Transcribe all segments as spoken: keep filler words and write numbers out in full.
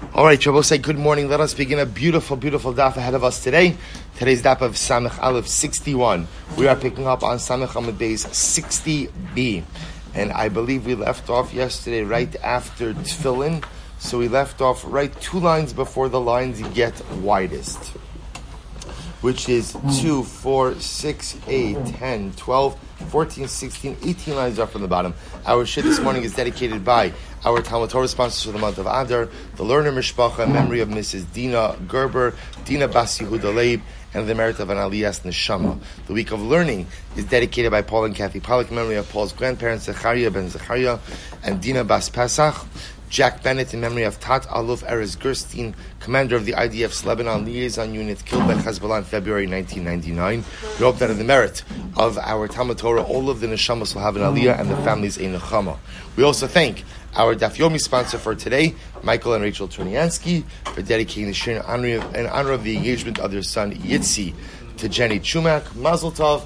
All right, Shabbos, say good morning. Let us begin a beautiful, beautiful daf ahead of us today. Today's daf of Samech Aleph sixty-one. We are picking up on Samech Amud Beis sixty B. And I believe we left off yesterday right after Tefillin. So we left off right two lines before the lines get widest, which is two, four, six, eight, ten, twelve, fourteen, sixteen, eighteen lines up from the bottom. Our shit this morning is dedicated by our Talmud Torah sponsors for the month of Adar, the Learner Mishpacha, in memory of Missus Dina Gerber, Dina Bas Yehuda Leib, and the merit of an Aliyas Neshama. The week of learning is dedicated by Paul and Kathy Pollack, in memory of Paul's grandparents, Zechariah ben Zechariah, and Dina Bas Pesach. Jack Bennett, in memory of Tat Aluf Erez Gerstein, commander of the I D F's Lebanon liaison unit, killed by Hezbollah in February nineteen ninety-nine. We hope that in the merit of our Talmud Torah, all of the neshamas will have an aliyah and the families a nechama. We also thank our Daf Yomi sponsor for today, Michael and Rachel Turniansky, for dedicating the shir in honor of, in honor of the engagement of their son Yitzi to Jenny Chumak. Mazel Tov.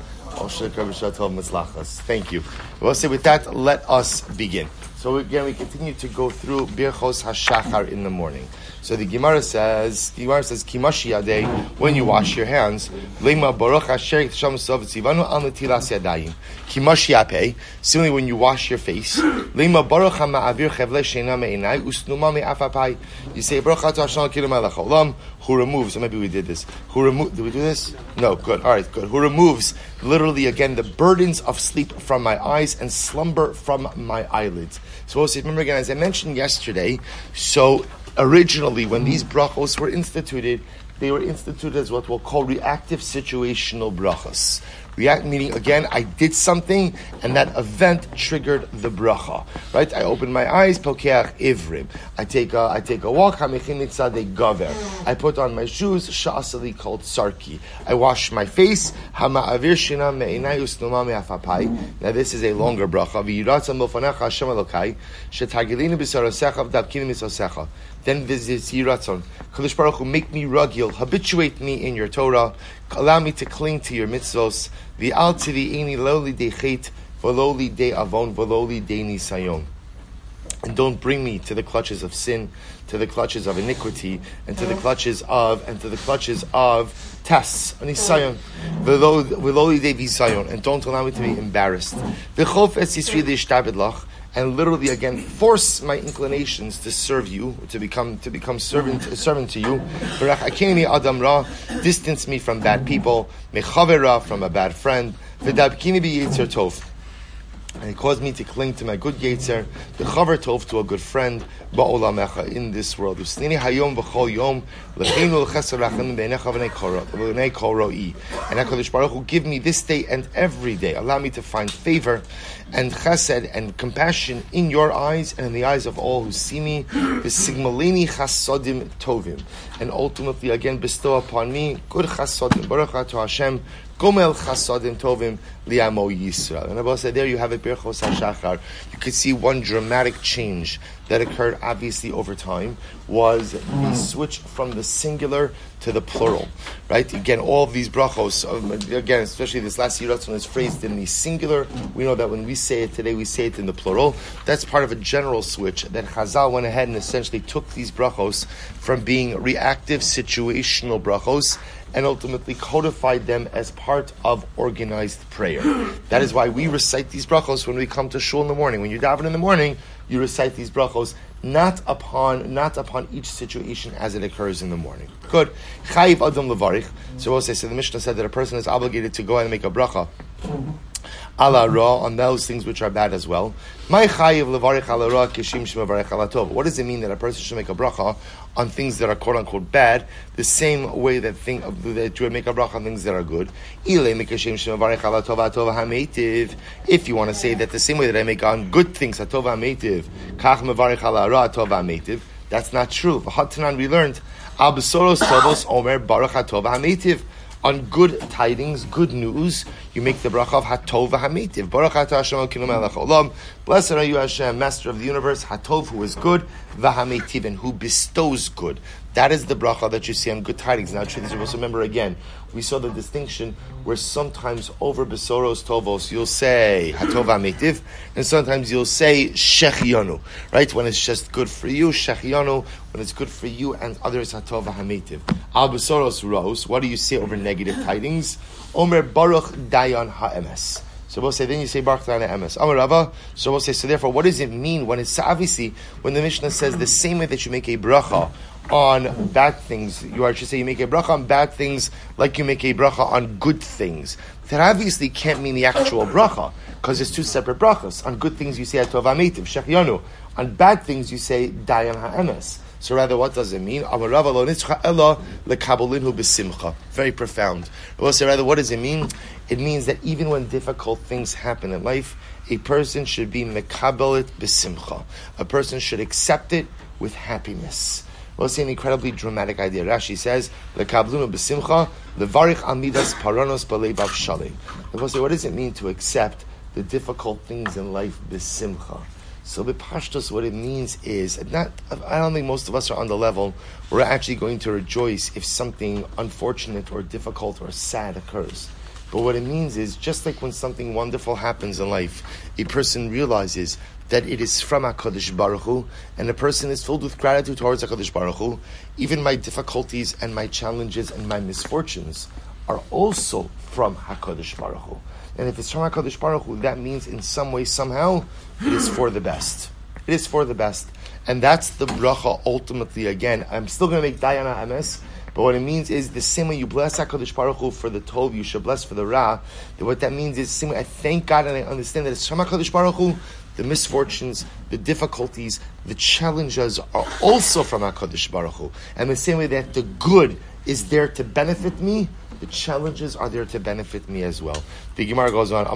Thank you. We'll say with that, let us begin. So again, we continue to go through Birchos HaShachar in the morning. So the Gemara says, the Gemara says, Kimashi Yadei, when you wash your hands, Lema Baruch Asher Sham Sov Tzivanu Al Netilas Yadayim. Kimashi Yapei, similarly when you wash your face, Lema Baruch HaMa'avir Chevle Sheina Me'inai Usnuma Me'afapai. You say Baruch Atah Hashem Elokeinu Melech Haolam, who removes, or maybe we did this, who removes, did we do this? No, good, alright, good. Who removes, literally again, the burdens of sleep from my eyes and slumber from my eyelids. So also remember again, as I mentioned yesterday, so originally when these brachos were instituted, they were instituted as what we'll call reactive situational brachos. React meaning, again, I did something and that event triggered the bracha. Right? I open my eyes, pokeach ivrim. I take a, I take a walk, hamichin mitzadei gaver. I put on my shoes, sha'asali called sarki. I wash my face, hama'avir shina me'inai usnuma me'afapai. Now this is a longer bracha. V'yiratzah milfanecha Hashem Elokai, shetagilinu b'sarosecha v'dabkinu mitzosecha. Then this is Yiratzon. Kadosh Baruch Hu, make me ragil, habituate me in your Torah, allow me to cling to your mitzvos. V'al tivi'ini loli de chet, v'loli de avon, v'loli de nisayon. And don't bring me to the clutches of sin, to the clutches of iniquity, and to the clutches of, and to the clutches of tests, nisayon. V'loli de visayon. And don't allow me to be embarrassed. V'chof es yisri d'ishtabed lach. And literally again force my inclinations to serve you, to become to become servant servant to you. Adam ra, distance me from bad people, mechavera, from a bad friend, v'dabkini bi yetzer tov. And it caused me to cling to my good yetzer, the chaver tov, to a good friend, ba'olamecha, in this world. Usnini hayom v'chol yom, l'cheinu l'chesed rachamim b'einecha v'nei kol ro'i. And HaKadosh Baruch Hu, give me this day and every day. Allow me to find favor and chesed and compassion in your eyes and in the eyes of all who see me. V'sigmalini chasodim tovim. And ultimately, again, bestow upon me good chasodim. Baruch atah Hashem, Gomel chasadim tovim liamo Yisrael. And Abba said, there you have it, Birchos HaShachar. You could see one dramatic change that occurred obviously over time was the switch from the singular to the plural. Right? Again, all of these brachos, um, again, especially this last Yiratzon is phrased in the singular. We know that when we say it today, we say it in the plural. That's part of a general switch that Chazal went ahead and essentially took these brachos from being reactive situational brachos and ultimately codified them as part of organized prayer. That is why we recite these brachos when we come to shul in the morning. When you daven in the morning, you recite these brachos not upon not upon each situation as it occurs in the morning. Good. Chayiv adam levarich. So we'll say, so the Mishnah said that a person is obligated to go and make a bracha ala ra, on those things which are bad as well. My chayiv levarich ala ra kishim shemavarich ala tov. What does it mean that a person should make a bracha on things that are quote unquote bad, the same way that thing that you would make a bracha on things that are good? If you want to say that the same way that I make on good things, that's not true. We learned on good tidings, good news, you make the bracha of Hatov HaMeitiv. Baruch atah Hashem Elokeinu Melech Haolam, Blessed are you, Hashem, Master of the universe, Hatov, who is good, Vahametiv, and who bestows good. That is the bracha that you see on Good Tidings. Now, you're supposed to remember again, we saw the distinction where sometimes over Besoros Tovos you'll say Hatov Vahametiv, and sometimes you'll say Shechianu, right? When it's just good for you, Shechianu, when it's good for you and others, Hatov Vahametiv. Al Besoros Ros, what do you say over negative tidings? Omer Baruch Dayan HaEmes. So we'll say, then you say Baruch Dayan HaEmes. Amar Rava, so we'll say, so therefore, what does it mean when it's obviously, when the Mishnah says the same way that you make a bracha on bad things, you are, should say you make a bracha on bad things like you make a bracha on good things. That obviously can't mean the actual bracha, because it's two separate brachas. On good things you say Hatov Vahametiv, Shechianu. On bad things you say Dayan HaEmes. So rather, what does it mean? Very profound. We'll say rather, what does it mean? It means that even when difficult things happen in life, a person should be mekabelit b'simcha. A person should accept it with happiness. We'll see an incredibly dramatic idea. Rashi says, "Lekablunu b'simcha, levarich amidas paranos b'leivav shalim." We'll say, what does it mean to accept the difficult things in life b'simcha? So the pashtus, what it means is, not, I don't think most of us are on the level where we're actually going to rejoice if something unfortunate or difficult or sad occurs. But what it means is, just like when something wonderful happens in life, a person realizes that it is from HaKadosh Baruch Hu, and a person is filled with gratitude towards HaKadosh Baruch Hu. Even my difficulties and my challenges and my misfortunes are also from HaKadosh Baruch Hu. And if it's from HaKadosh Baruch Hu, that means in some way, somehow, it is for the best. It is for the best. And that's the bracha ultimately. Again, I'm still going to make Dayan HaEmes, but what it means is the same way you bless HaKadosh Baruch Hu for the Tov, you should bless for the Ra. That what that means is the same way I thank God and I understand that it's from HaKadosh Baruch Hu. The misfortunes, the difficulties, the challenges are also from HaKadosh Baruch Hu. And the same way that the good is there to benefit me, the challenges are there to benefit me as well. The Gemara goes on.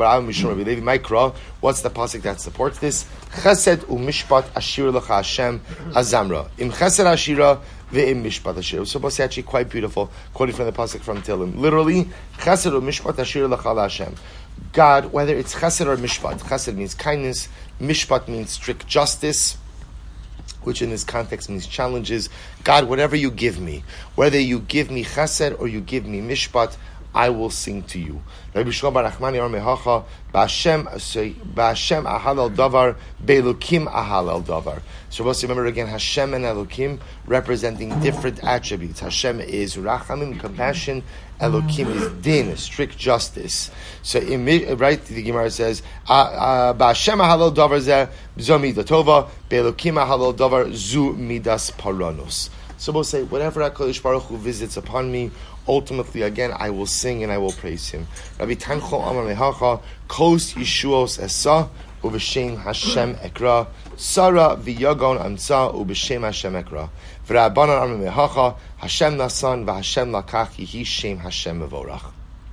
What's the pasuk that supports this? Chesed u'mishpat ashir lecha Hashem azamra. Im chesed ashira ve'im mishpat ashir. It's supposed to actually quite beautiful, quoting from the pasuk from Tehillim. Literally, chesed u'mishpat ashir lecha Hashem. God, whether it's chesed or mishpat. Chesed means kindness. Mishpat means strict justice, which in this context means challenges. God, whatever you give me, whether you give me chesed or you give me mishpat, I will sing to you. Rabbi Shlomo bar Nachmani or Mehacha, Ba'Hashem ahal el davar, Be'elukim ahal el davar. So let's remember again, Hashem and Elokim representing different attributes. Hashem is rachamim, compassion. Elokim is din, strict justice. So, in, right, the Gemara says, Ba'Hashem ahal el davar zeh, zo midah tova, Be'elukim ahal el davar, zu midas paranos. So we'll say, whatever HaKadosh Baruch Hu visits upon me, ultimately, again, I will sing and I will praise Him. Rabbi Tancho Amar Mehacha, Kos Yishuos Esa, Ubeshem Hashem Ekra, Sara V'yagon Amsa, Ubeshem Hashem Ekra. V'Rabbanan Amar Mehacha, Hashem Nasan, V'Hashem Lakach, Yehi Shem Hashem Mevorach.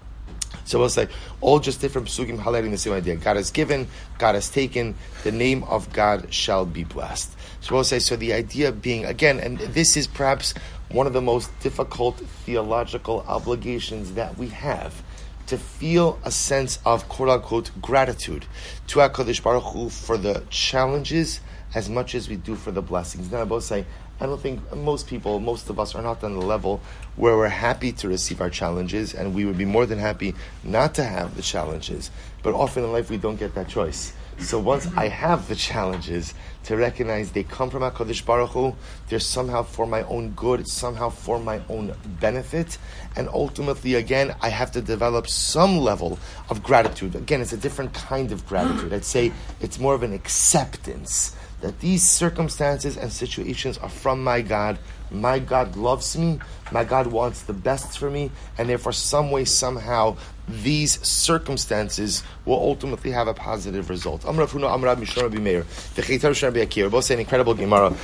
So we'll say, all just different psukim highlighting the same idea. God has given, God has taken, the name of God shall be blessed. So we'll say, so the idea being, again, and this is perhaps one of the most difficult theological obligations that we have, to feel a sense of quote-unquote gratitude to HaKadosh Baruch Hu for the challenges as much as we do for the blessings. Now I both say, I don't think most people, most of us are not on the level where we're happy to receive our challenges, and we would be more than happy not to have the challenges. But often in life we don't get that choice. So once I have the challenges, to recognize they come from HaKadosh Baruch Hu, they're somehow for my own good, somehow for my own benefit, and ultimately, again, I have to develop some level of gratitude. Again, it's a different kind of gratitude. I'd say it's more of an acceptance that these circumstances and situations are from my God. My God loves me. My God wants the best for me. And therefore, some way, somehow, these circumstances will ultimately have a positive result. Amrav Huna, Amrav Mishra Rabbi Meir. The Cheitar Rabbi Akir. Both say an incredible Gemara.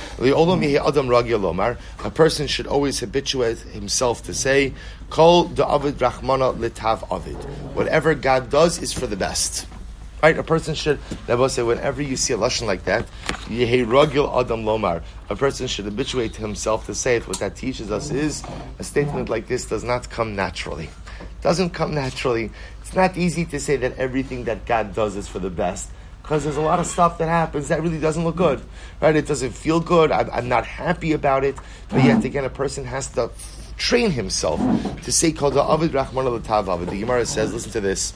A person should always habituate himself to say, Kol da'avid rachmana litav avid. Whatever God does is for the best. Right, a person should, Rabbi say, whenever you see a lashon like that, Yehi ragil adam lomar, a person should habituate himself to say it. What that teaches us is, a statement like this does not come naturally. It doesn't come naturally. It's not easy to say that everything that God does is for the best. because there's a lot of stuff that happens that really doesn't look good, right? It doesn't feel good. I'm, I'm not happy about it. But yet again, a person has to train himself to say, Kol da'avid Rahman l'tav avid. The Gemara says, listen to this.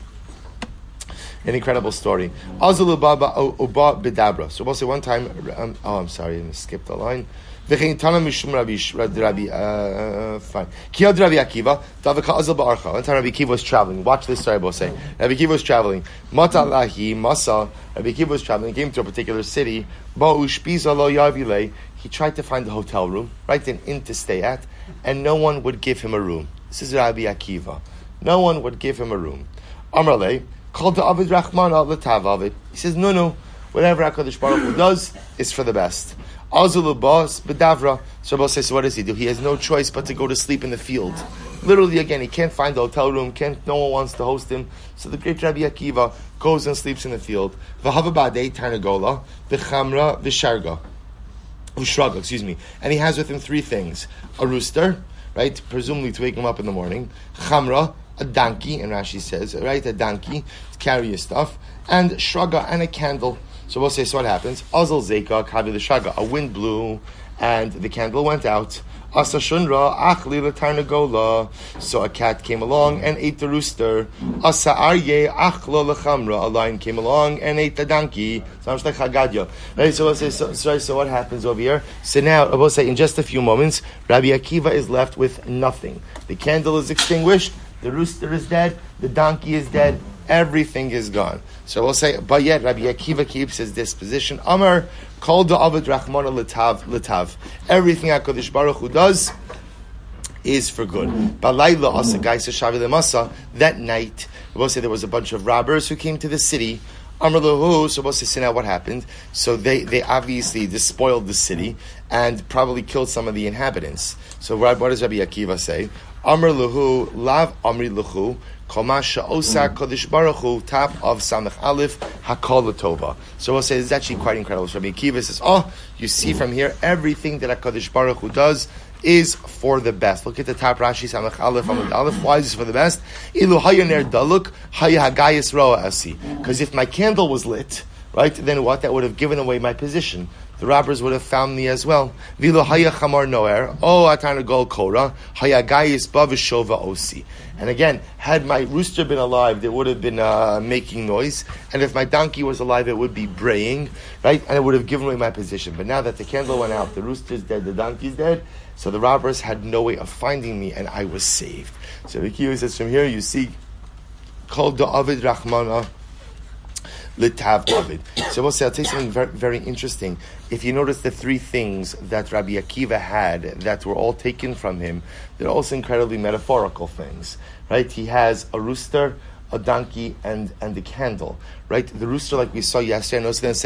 An incredible story. Azul Baba Uba Bidabra. So we'll say one time, um, oh, I'm sorry, I skipped the line. V'chein Tana Mishum Rabbi, Rabbi, uh, fine. Kiyad Rabbi Akiva, Davaka Azul Ba'archa. One time Rabbi Akiva was traveling. Watch this story, I will say. Rabbi Akiva was traveling. Mata Lahi, Masa, Rabbi Akiva was traveling, he came to a particular city. Ba'u Shpiza Lo Yavile. He tried to find a hotel room, right, an inn to stay at, and no one would give him a room. This is Rabbi Akiva. No one would give him a room. Amrle, called to Avid Rahman l'tav Avid. He says, no, no, whatever HaKadosh Baruch Hu does is for the best. Azul Bas B'davra. So Rabbi says, so what does he do? He has no choice but to go to sleep in the field. Literally, again, he can't find a hotel room. Can't. No one wants to host him. So the great Rabbi Akiva goes and sleeps in the field. V'havabadei tarnagola v'chamra v'sharga. Ushraga, excuse me. And he has with him three things. A rooster, right? Presumably to wake him up in the morning. Chamra, a donkey, and Rashi says, right? A donkey to carry his stuff. And shraga, and a candle. So we'll say, so what happens? Azal zeka, kavi l'shraga. A wind blew, and the candle went out. Asa shunra, achli l'tarnagola. So a cat came along and ate the rooster. Asa arye, achlo l'chamra. A lion came along and ate the donkey. Sounds like Chagadya. Right, so we'll say, so, sorry, so what happens over here? So now, we'll say, in just a few moments, Rabbi Akiva is left with nothing. The candle is extinguished, the rooster is dead, the donkey is dead, everything is gone. So we'll say, but yet Rabbi Akiva keeps his disposition. Amar, Kol da'avid Rahman l'tav l'tav. Everything HaKadosh Baruch Hu does is for good. Balayla asa gaisa shavi lemasa. That night, we'll say there was a bunch of robbers who came to the city. Amar lahu. So we'll say, now what happened? So they, they obviously despoiled the city and probably killed some of the inhabitants. So what does Rabbi Akiva say? Amar lahu lav amri lahu. Komasha Osa Kodesh Baruch Hu, top of Samach Aleph, Hakol Tova. So we'll say this is actually quite incredible. So Rabbi Akiva says, oh, you see from here, everything that HaKadosh Baruch Hu does is for the best. Look at the top Rashi, Samach Aleph, Amud Aleph. Why is this for the best? Ilu Hayaner Daluk, Haya Hagayis Roa Asi. Because if my candle was lit, right, then what? That would have given away my position. The robbers would have found me as well. Vilo haya chamar noer. Oh, atana gol kora. Haya gayis bavishova osi. And again, had my rooster been alive, it would have been uh, making noise. And if my donkey was alive, it would be braying, right? And it would have given away my position. But now that the candle went out, the rooster's dead, the donkey's dead, so the robbers had no way of finding me, and I was saved. So Rikiyu says, from here you see, Kol da'avid Rahmana l'tav David. So we'll say, I'll tell you something very, very interesting. If you notice the three things that Rabbi Akiva had that were all taken from him, they're also incredibly metaphorical things, right? He has a rooster, a donkey, and and the candle, right? The rooster, like we saw yesterday,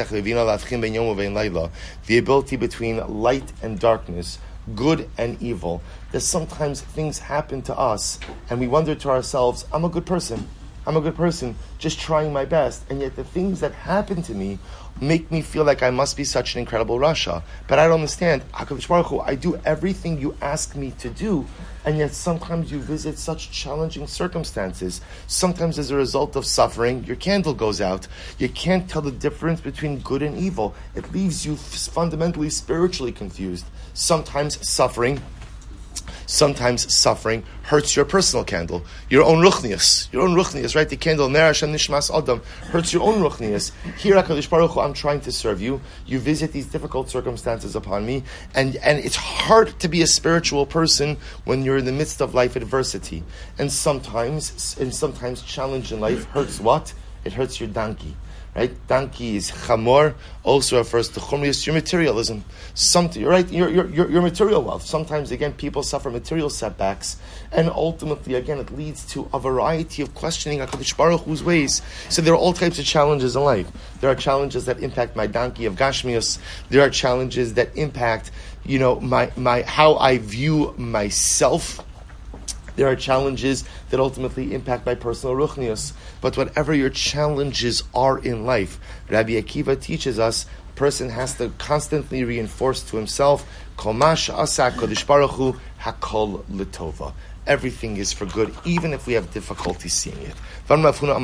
the ability between light and darkness, good and evil. There's sometimes things happen to us, and we wonder to ourselves, I'm a good person. I'm a good person, just trying my best, and yet the things that happen to me make me feel like I must be such an incredible Rasha. But I don't understand. HaKadosh Baruch Hu, I do everything you ask me to do, and yet sometimes you visit such challenging circumstances. Sometimes as a result of suffering, your candle goes out. You can't tell the difference between good and evil. It leaves you fundamentally spiritually confused. Sometimes suffering Sometimes suffering hurts your personal candle, your own ruchnius, your own ruchnius, right? The candle, Ner Hashem Nishmas Adam, hurts your own ruchnius. Here, HaKadosh Baruch Hu, I'm trying to serve you. You visit these difficult circumstances upon me, and, and it's hard to be a spiritual person when you're in the midst of life adversity. And sometimes, and sometimes challenge in life hurts what? It hurts your donkey. Right? Donkey is chamor, also refers to chumrius, your materialism. Something, right? Your, your, your, your material wealth. Sometimes, again, people suffer material setbacks, and ultimately, again, it leads to a variety of questioning HaKadosh Baruch Hu's ways. So there are all types of challenges in life. There are challenges that impact my donkey of Gashmius. There are challenges that impact, you know, my, my how I view myself. There are challenges that ultimately impact my personal ruchnius. But whatever your challenges are in life, Rabbi Akiva teaches us, a person has to constantly reinforce to himself, Kol ma she'asa HaKadosh Baruch Hu hakol l'tova. everything is for good, even if we have difficulty seeing it. But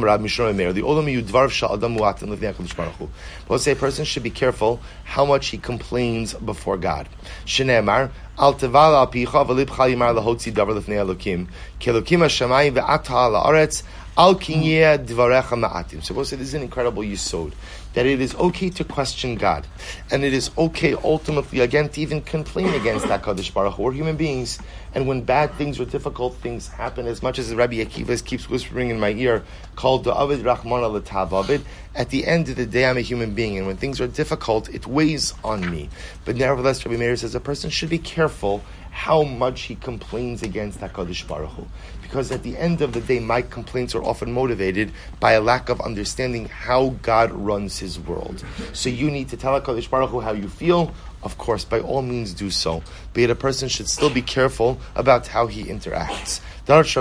say a person should be careful how much he complains before God. Shneimar al teval al picha v'libcha yimar lahotzi davar lifnei Elokim ki Elokim hashamayim ve'ata ha'aretz al kinyeh dvarecha ma'atim. So we'll say this is an incredible yesod, that it is okay to question God, and it is okay ultimately again to even complain against HaKadosh Baruch Hu. We're human beings, and when bad things or difficult things happen, as much as Rabbi Akiva keeps whispering in my ear, called the Avid Rahman al-Tav Avid, at the end of the day I'm a human being, and when things are difficult, it weighs on me. But nevertheless, Rabbi Meir says a person should be careful how much he complains against HaKadosh Baruch Hu. Because at the end of the day, my complaints are often motivated by a lack of understanding how God runs His world. So you need to tell HaKadosh Baruch Hu how you feel. Of course, by all means do so. But yet a person should still be careful about how he interacts. We'll say,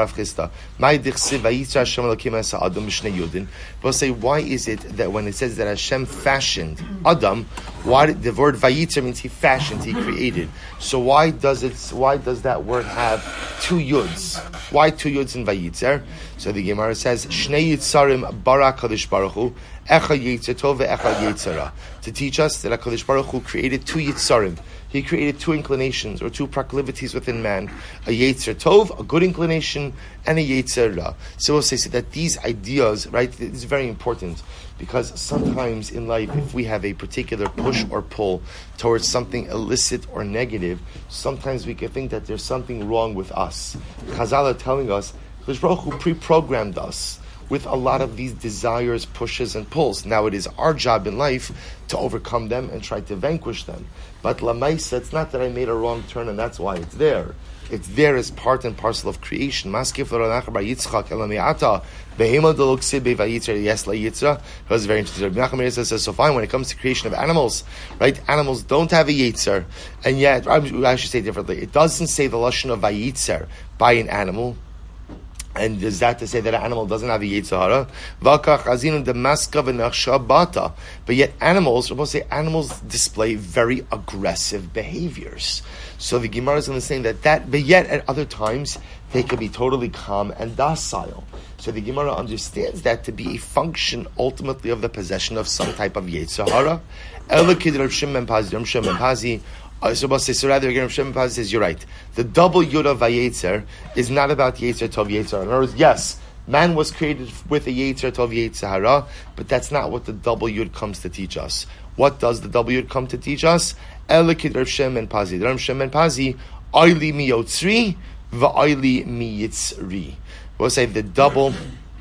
why is it that when it says that Hashem fashioned Adam, why did, the word vayitzer means He fashioned, He created. So why does it? Why does that word have two yuds? Why two yuds in vayitzer? So the Gemara says, Shnei yitzarim bara Kadosh Baruch Hu, echa yitzer tov ve'echa yitzara, to teach us that HaKadosh Baruch Hu created two yitzarim. He created two inclinations or two proclivities within man: a yetzer tov, a good inclination, and a yetzer ra. So we'll say so that these ideas, right, is very important, because sometimes in life, if we have a particular push or pull towards something illicit or negative, sometimes we can think that there's something wrong with us. Chazal are telling us, HaKadosh Baruch Hu pre-programmed us with a lot of these desires, pushes, and pulls. Now it is our job in life to overcome them and try to vanquish them. But lamaisa, it's not that I made a wrong turn and that's why it's there. It's there as part and parcel of creation. It was very interesting. Rabbi says, so fine, when it comes to creation of animals, right? Animals don't have a yetzer, and yet, I should say differently, it doesn't say the lashon of vayitzer by an animal. And is that to say that an animal doesn't have a Yetzirah? But yet animals, we're supposed to say animals display very aggressive behaviors. So the Gemara is going to say that, that, but yet at other times, they can be totally calm and docile. So the Gemara understands that to be a function ultimately of the possession of some type of Yetzirah. Uh, so, so rather, again, Rav Shimon Pazi says, you're right. The double Yud of Vayetzer is not about Yetzer Tov Yetzer. In other words, yes, man was created with a Yetzer Tov Yetzer Hara, but that's not what the double Yud comes to teach us. What does the double Yud come to teach us? Elikid Rav Shimon Pazi. Rav Shimon Pazi, Oili mi Yotzri, v'Oili mi Yitzri. We'll say the double,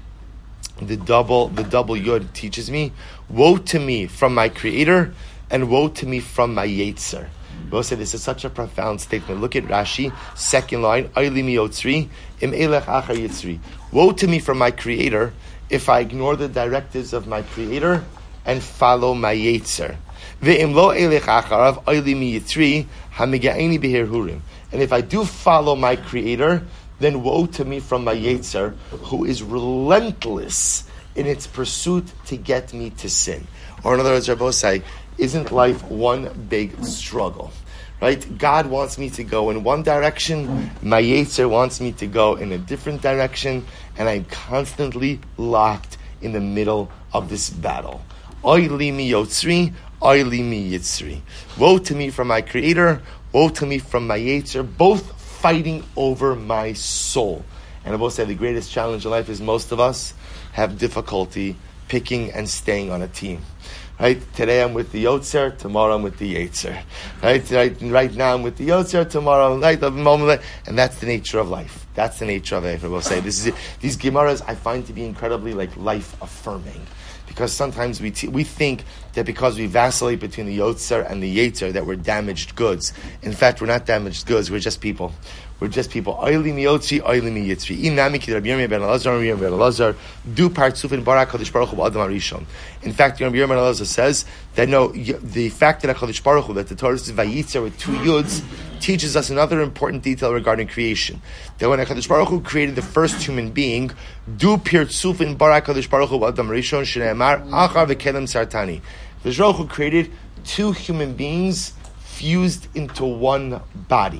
the double, the double Yud teaches me, woe to me from my Creator, and woe to me from my Yetzer. We'll say this is such a profound statement. Look at Rashi, second line, Oili mi Yotzri, im elech achar Yitzri. Woe to me from my Creator if I ignore the directives of my Creator and follow my Yetzer. Ve'im lo elech acharav Oili mi Yitzri, hamigaini beher hurim. And if I do follow my Creator, then woe to me from my Yetzer, who is relentless in its pursuit to get me to sin. Or in other words, Rabbi say, isn't life one big struggle? Right? God wants me to go in one direction, my Yetzer wants me to go in a different direction, and I'm constantly locked in the middle of this battle. Oili mi Yotzri, oili mi Yitzri. Woe to me from my Creator, woe to me from my Yetzer, both fighting over my soul. And I will say the greatest challenge in life is most of us have difficulty picking and staying on a team. Right? Today I'm with the Yotzer, tomorrow I'm with the Yetzer. Right? Right, right now I'm with the Yotzer, tomorrow I'm right, the moment, and that's the nature of life. That's the nature of life. I will say this is it. These Gemaras I find to be incredibly like life affirming, because sometimes we t- we think that because we vacillate between the Yotzer and the Yetzer that we're damaged goods. In fact, we're not damaged goods. We're just people. We're just people. Oili mi Yotzi, oili mi Yitzri. Inami ki Rabbi Yirmiyah ben Elazar, Rabbi Yirmiyah ben Elazar, du partzufin bara HaKadosh Baruch Hu b'Adam HaRishon. In fact, Rabbi Yirmiyah ben Elazar says that no, the fact that HaKadosh Baruch Hu, that the Torah says Vayitzer with two yuds, teaches us another important detail regarding creation. That when HaKadosh Baruch Hu created the first human being, du partzufin bara HaKadosh Baruch Hu b'Adam HaRishon, shneimar achar v'kelem sartani. HaKadosh Baruch Hu created two human beings fused into one body.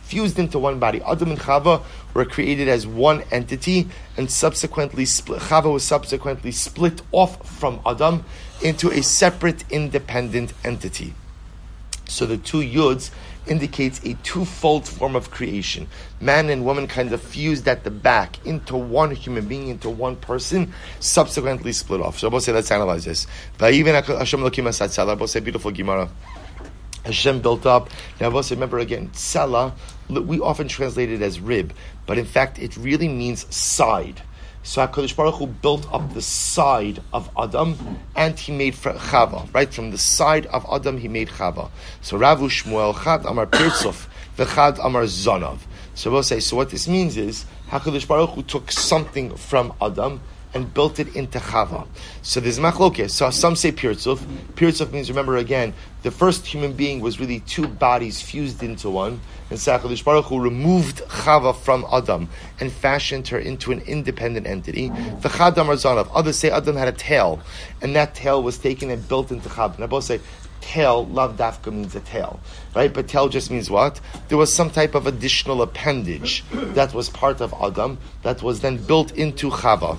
fused into one body. Adam and Chava were created as one entity, and subsequently split. Chava was subsequently split off from Adam into a separate, independent entity. So the two yuds indicates a twofold form of creation. Man and woman kind of fused at the back into one human being, into one person, subsequently split off. So Rabbi say, let's analyze this. Rabbi say, beautiful Gemara. Hashem built up. Now, Rabbi say, remember again, tzala, we often translate it as rib, but in fact it really means side. So HaKadosh Baruch Hu built up the side of Adam, and he made Chava. Right from the side of Adam, he made Chava. So Ravu Shmuel Chad Amar Pirtzuf v'Chad Amar Zonav. So we'll say. So what this means is HaKadosh Baruch Hu took something from Adam and built it into Chava. So there's machlokes. So some say Pirtzuf. Pirtzuf means, remember again, the first human being was really two bodies fused into one. And so HaKadosh Baruch Hu removed Chava from Adam and fashioned her into an independent entity. The Chad Amar Zonav. Others say Adam had a tail, and that tail was taken and built into Chava. And I both say, tail, lav dafka means a tail, right? But tail just means what? There was some type of additional appendage that was part of Adam that was then built into Chava.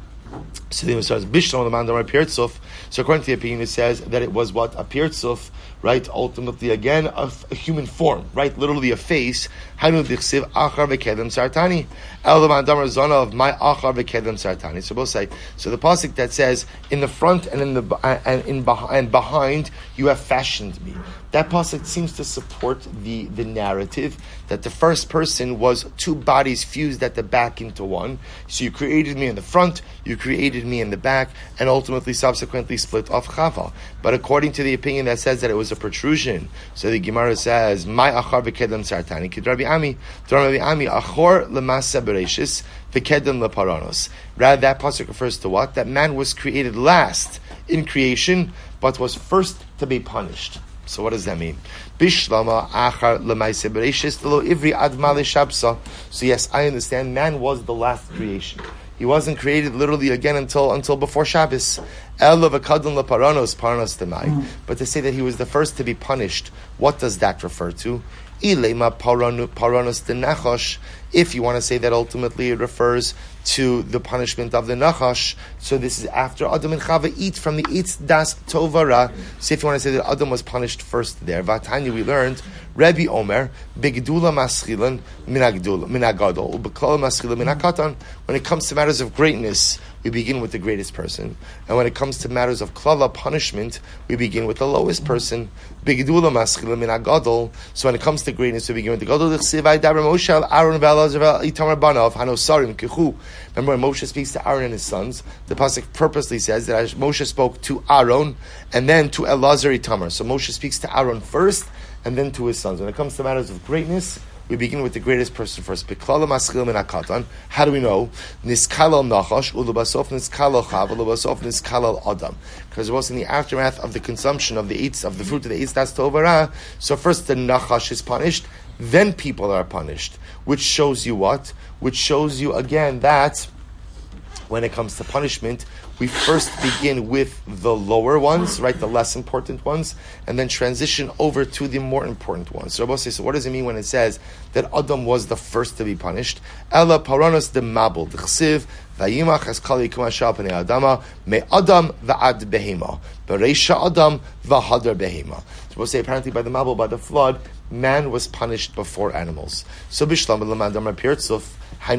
So then it says Bishlam the Mandamar Pirtzuf. So according to the opinion, it says that it was what? A Pirtzuf, right? Ultimately, again, a, a human form, right? Literally a face. Hanu dichsiv achar v'kedem sartani. El the Mandamar Zona of my achar v'kedem sartani. So both say. So the pasuk that says in the front and in the and in and behind you have fashioned me. That pasuk seems to support the, the narrative that the first person was two bodies fused at the back into one. So you created me in the front, you created me in the back, and ultimately subsequently split off Chava. But according to the opinion that says that it was a protrusion, so the Gemara says, my achar v'kedem sartani, kid Rabbi Ami, Rabbi Ami, achor l'masa bereshis, v'kedem l'paranos. Rather, that pasuk refers to what? That man was created last in creation, but was first to be punished. So what does that mean? Bishlama achar l'maaseh bereshis lo ivri ad male shabsa. So yes, I understand. Man was the last creation. He wasn't created literally again until until before Shabbos. El v'kadon l'paranos paranos demai. But to say that he was the first to be punished, what does that refer to? Ilema paranos de nachash. If you want to say that ultimately it refers to the punishment of the nachash, so this is after Adam and Chava eat from the Eitz Das Tovara. So if you want to say that Adam was punished first there, Vatanya we learned Rebbe Omer Begdula Maschilan Minagdula Minagadol Ubeklal Maschilan Minakatan. When it comes to matters of greatness, we begin with the greatest person, and when it comes to matters of klala punishment, we begin with the lowest person. Begdula Maschilan Minagadol. So when it comes to greatness, we begin with the Gadol. Aaron Remember when Moshe speaks to Aaron and his sons, the pasuk purposely says that Moshe spoke to Aaron and then to Elazar Itamar. So Moshe speaks to Aaron first and then to his sons. When it comes to matters of greatness, we begin with the greatest person first. How do we know? Niskalal nachash ulubasof niskalal chav ulubasof niskalal adam. Because it was in the aftermath of the consumption of the eats of the fruit of the eats that's tovara. So first the nachash is punished, then people are punished, which shows you what? Which shows you again that when it comes to punishment, we first begin with the lower ones, right, the less important ones, and then transition over to the more important ones. So Rabbi says, so what does it mean when it says that Adam was the first to be punished? Ella paranos de mabul d'chsiv vayimach es kali kumashal pnei adama me Adam va'ad behema bereisha Adam v'hadar behema. So Rabbi say apparently by the mabul, by the flood, man was punished before animals. So bishlam l'mandam pirtzuf. So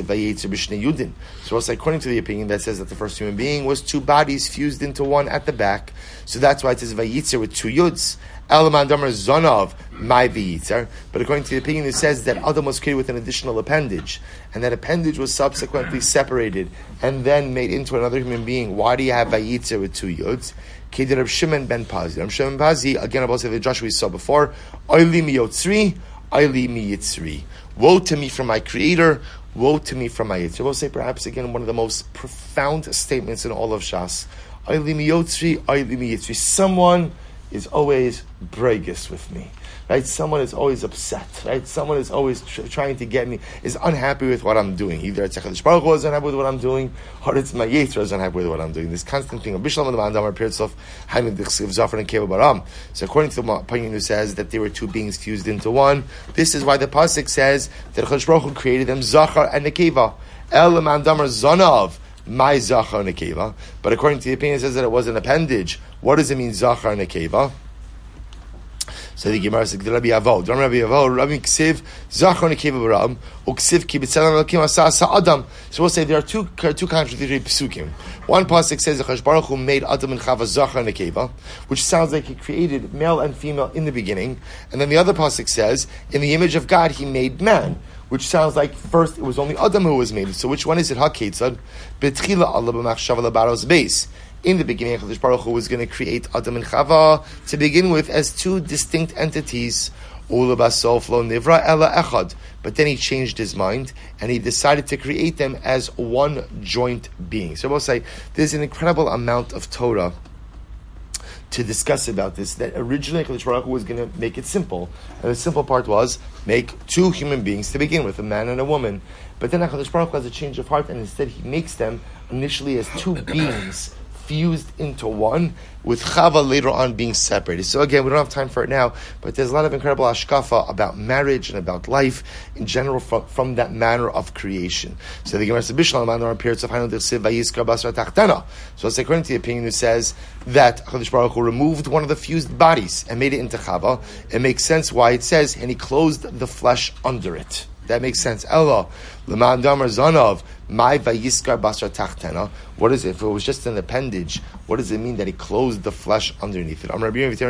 also according to the opinion that says that the first human being was two bodies fused into one at the back. So that's why it says Vayitzer with two yuds. Elamandamar Zonov, my Vayitzer. But according to the opinion, it says that Adam was created with an additional appendage. And that appendage was subsequently separated and then made into another human being. Why do you have Vayitzer with two yuds? Kedar Reb Shimon ben Pazi. Reb Shimon ben Pazi, again, I'll say the Joshua we saw before. Oili miyotzri, oili miyitzri. Woe to me from my Creator, woe to me from my Yitzri. We'll say perhaps again one of the most profound statements in all of Shas. Someone is always bregus with me. right? Someone is always upset, right? Someone is always tr- trying to get me, is unhappy with what I'm doing. Either it's HaKadosh Baruch Hu is unhappy with what I'm doing, or it's my Yetzirah is unhappy with what I'm doing. This constant thing of Bishlam and the appears of Hainu Dichsiv Zafar and Keva Baram. So according to the opinion who says that there were two beings fused into one, this is why the Pasuk says that HaKadosh Baruch Hu created them Zachar and Nekeva. El Man Damar Zonav. My Zachar Nekeva. But according to the opinion, it says that it was an appendage. What does it mean, Zachar Nekeva? So the Gemara says, Rabbi Avo, Rabbi Avo, Rabbi Ksiv, Zachar Nekeva Baram, Uksiv Kibitzelam Elkim Asa Adam. So we'll say there are two two contradictory psukim. One pasuk says that Baruch Hu made Adam and Chava Zachar Nekeva, which sounds like he created male and female in the beginning, and then the other pasuk says, in the image of God he made man, which sounds like first it was only Adam who was made. So which one is it? HaKetzad Betchila Allah b'machshava lebaros beis. In the beginning, HaKadosh Baruch Hu was going to create Adam and Chava to begin with as two distinct entities. Ula basof lo nivra ela echad. But then he changed his mind and he decided to create them as one joint being. So we'll say there's an incredible amount of Torah to discuss about this, that originally HaKadosh Baruch Hu was going to make it simple. And the simple part was make two human beings to begin with, a man and a woman. But then HaKadosh Baruch Hu has a change of heart and instead he makes them initially as two beings fused into one, with Chava later on being separated. So again, we don't have time for it now, but there's a lot of incredible ashkafa about marriage and about life in general from, from that manner of creation. So the Gemara says, Bishlam manner appears of Hainu Dichsiv Vayiskar Basra Tachtana. So it's according to the opinion who says that HaKadosh Baruch Hu removed one of the fused bodies and made it into Chava. It makes sense why it says, and he closed the flesh under it. That makes sense. Ella, L'man Damar Zanov, my Vayiskar Basra Tachtena. What is it? If it was just an appendage, what does it mean that he closed the flesh underneath it?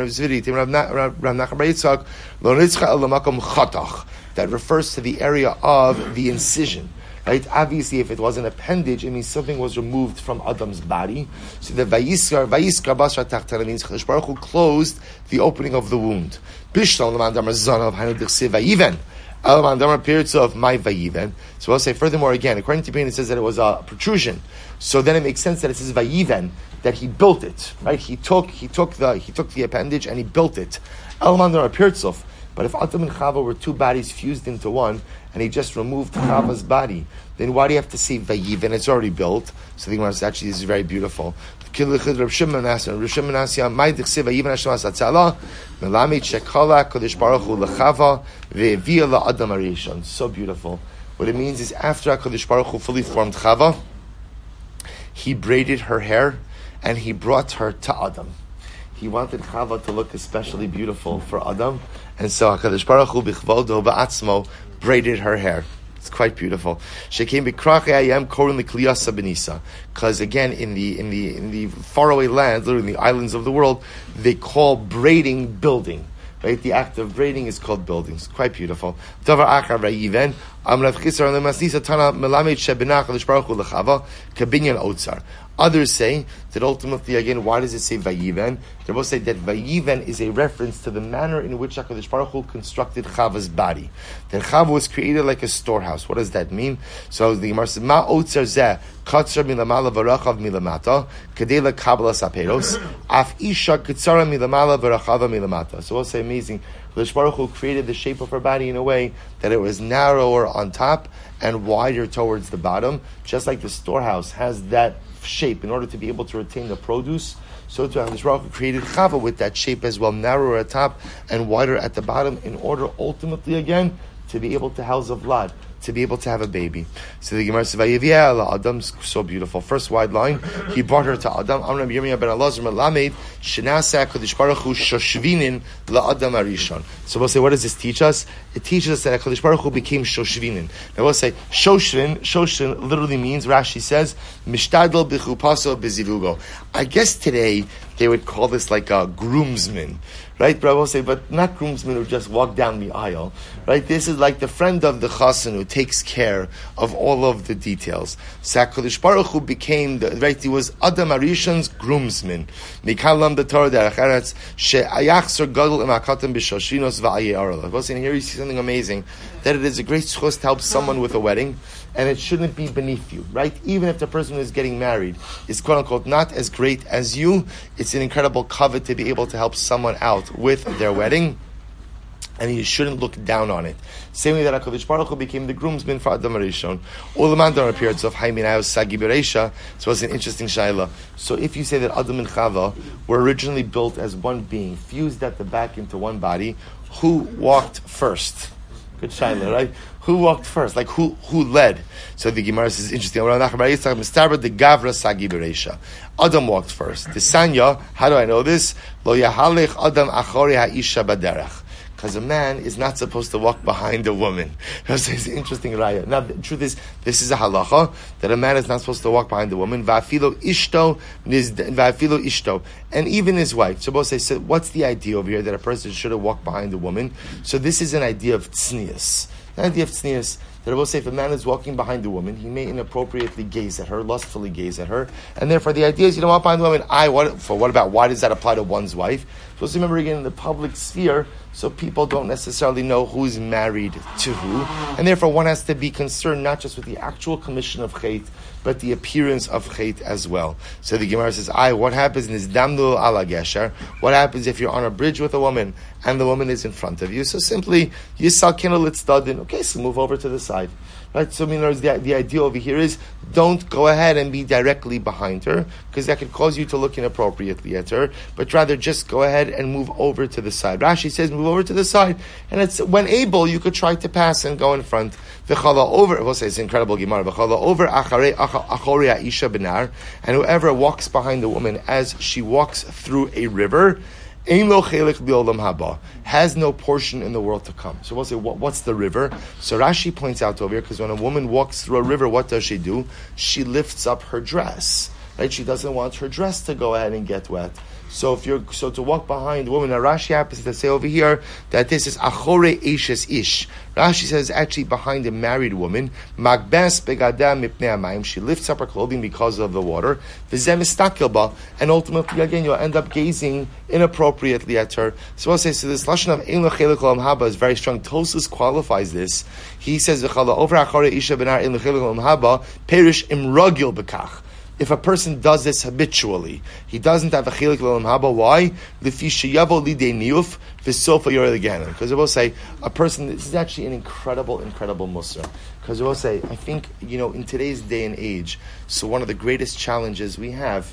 That refers to the area of the incision. Right? Obviously, if it was an appendage, it means something was removed from Adam's body. So the Vayiskar, Vayiskar Basra Tachtena means Chadosh Baruch Hu closed the opening of the wound. Bishlam L'man Damar Zanov, Hainu Dichsiv Vayiven. Of my vayiven. So I'll say furthermore again, according to Pin, it says that it was a protrusion. So then it makes sense that it says vayiven, that he built it, right? He took he took the he took the appendage and he built it. But if Adam and Chava were two bodies fused into one, and he just removed Chava's body, then why do you have to say vayiven? It's already built. So the Gemara says actually this is very beautiful. So beautiful. What it means is after HaKadosh Baruch Hu fully formed Chava, he braided her hair and he brought her to Adam. He wanted Chava to look especially beautiful for Adam, and so HaKadosh Baruch Hu bichvodo ba'atzmo braided her hair. It's quite beautiful. Shekem b'krachei ayam korin l'kliyasa benisa. Because again, in the in the in the faraway lands, literally in the islands of the world, they call braiding building. Right? The act of braiding is called building. It's quite beautiful. Davar achar vayiven amrav chisar lemasnisa tana melamed shebenach Kadosh Baruch Hu lechava kabinyan otzar. Others say that ultimately, again, why does it say Vayiven? They both say that Vayiven is a reference to the manner in which HaKadosh Baruch Hu constructed Chava's body. That Chava was created like a storehouse. What does that mean? So the Gemara says, Ma otzar zeh, katzar milamala v'rachav milamata, kadei lekabla saperos, af isha katzara milamala v'rachava milamata. So we'll say amazing. HaKadosh Baruch Hu created the shape of her body in a way that it was narrower on top and wider towards the bottom, just like the storehouse has that shape in order to be able to retain the produce. So too HaKadosh Baruch Hu created Chava with that shape as well, narrower at top and wider at the bottom, in order ultimately again to be able to house a vlad, to be able to have a baby. So the Gemara says, "Vayiviah Adam's so beautiful." First wide line, he brought her to Adam. Amram Yirmiyah ben Elazar melamed shenasa HaKadosh Baruch Hu shoshvinin la'Adam Arishon. So we'll say, what does this teach us? It teaches us that HaKadosh Baruch Hu became shoshvinin. Now we'll say shoshvin. Shoshvin literally means, Rashi says, mishtadel b'chupaso b'zivugo. I guess today they would call this like a groomsman. Right, but I will say, but not groomsmen who just walk down the aisle. Right, this is like the friend of the chassan who takes care of all of the details. So HaKadosh Baruch Hu became the, right. He was Adam Arishon's groomsman. Mikalam the Torah derech eretz she'ayachzor gadol imakatim b'shoshinos va'ayei arla. Well, here you see something amazing, that it is a great schus to help someone with a wedding, and it shouldn't be beneath you. Right, even if the person who is getting married is quote unquote not as great as you, it's an incredible covet to be able to help someone out with their wedding. and he shouldn't look down on it. Same way that HaKadosh Baruch Hu became the groomsman for Adam Rishon. Ulaman don't appear of Haiminayos Sagi Bereisha. So it's an interesting shaila. So if you say that Adam and Chava were originally built as one being, fused at the back into one body, who walked first? Good shaila, right? Who walked first? Like who who led? So the Gemara says interesting. The Gavra Sagi Bereisha. Adam walked first. The Sanya, how do I know this? Lo Yahalech Adam Achori Ha'isha Baderach. Because a man is not supposed to walk behind a woman. That's an interesting raya. Now, the truth is, this is a halacha, that a man is not supposed to walk behind a woman. Va'afilo ishto, va'afilo ishto. And even his wife. So both say, so what's the idea over here, that a person should have walked behind a woman? So this is an idea of tznius. An idea of tznius. That both say, if a man is walking behind a woman, he may inappropriately gaze at her, lustfully gaze at her, and therefore the idea is you don't walk behind a woman. I what for? What about? Why does that apply to one's wife? Supposed to remember again in the public sphere, so people don't necessarily know who's married to who, and therefore one has to be concerned not just with the actual commission of chait, but the appearance of chait as well. So the Gemara says, "I what happens in this damnu ala gesher? What happens if you're on a bridge with a woman and the woman is in front of you? So simply yisal kinol itzadin. Okay, so move over to the side." Right, so I mean, the, the idea over here is don't go ahead and be directly behind her, because that could cause you to look inappropriately at her, but rather just go ahead and move over to the side. Rashi says move over to the side, and it's when able, you could try to pass and go in front. V'chala over, we'll say it's incredible Gemara, v'chala over achare achori ha'isha benar, and whoever walks behind the woman as she walks through a river, has no portion in the world to come. So we'll say, what, what's the river? So Rashi points out over here, because when a woman walks through a river, what does she do? She lifts up her dress. Right? She doesn't want her dress to go ahead and get wet. So if you're so to walk behind a woman, now Rashi happens to say over here that this is achore eshes ish. Rashi says actually behind a married woman, magbes begadam mipnei hamayim. She lifts up her clothing because of the water. V'zeh mistakel ba, and ultimately again you'll end up gazing inappropriately at her. So I'll say so. This lashon of ein lo chelik olam haba is very strong. Tosfos qualifies this. He says v'chala over achore isha benar ein lo chelik olam haba perish imragil bekach. If a person does this habitually, he doesn't have a chilik l'olam haba. Why? Because I will say, a person, this is actually an incredible, incredible musar. Because I will say, I think, you know, in today's day and age, so one of the greatest challenges we have